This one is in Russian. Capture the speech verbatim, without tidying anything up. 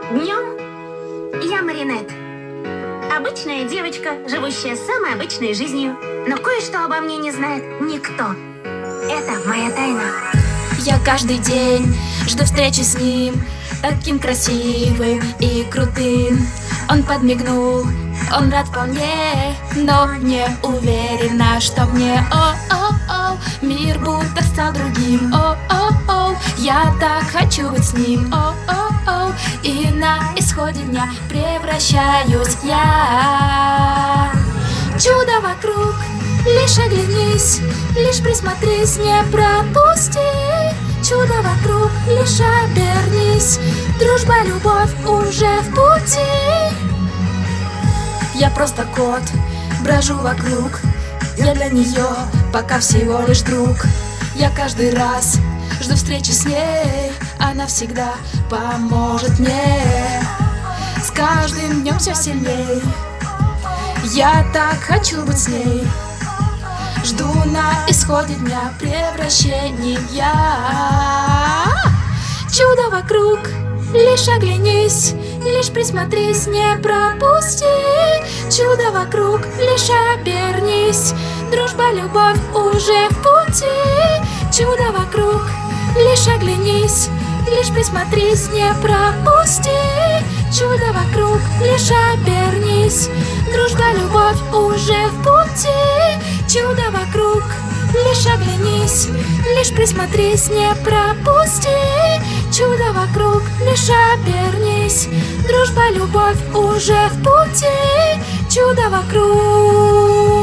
Днем я Маринет. Обычная девочка, живущая самой обычной жизнью. Но кое-что обо мне не знает никто. Это моя тайна. Я каждый день жду встречи с ним, таким красивым и крутым. Он подмигнул, он рад вполне, но не уверена, что мне о-о-о, мир будто стал другим. О-о-о, я так хочу быть с ним. О-о-о, и на исходе дня превращаюсь я. Чудо вокруг, лишь оглянись, лишь присмотрись, не пропусти. Чудо вокруг, лишь обернись, дружба, любовь уже в пути. Я просто кот, брожу вокруг, я для нее пока всего лишь друг. Я каждый раз жду встречи с ней, она всегда поможет мне. С каждым днем все сильней, я так хочу быть с ней. Жду на исходе дня превращения. Чудо вокруг, лишь оглянись, лишь присмотрись, не пропусти. Чудо вокруг, лишь обернись, дружба, любовь уже в пути. Чудо вокруг, лишь оглянись, лишь присмотрись, не пропусти. Чудо вокруг, лишь обернись, дружба, любовь уже в пути. Чудо вокруг, лишь оглянись, лишь присмотрись, не пропусти. Чудо вокруг, лишь обернись, дружба, любовь уже в пути. Чудо вокруг.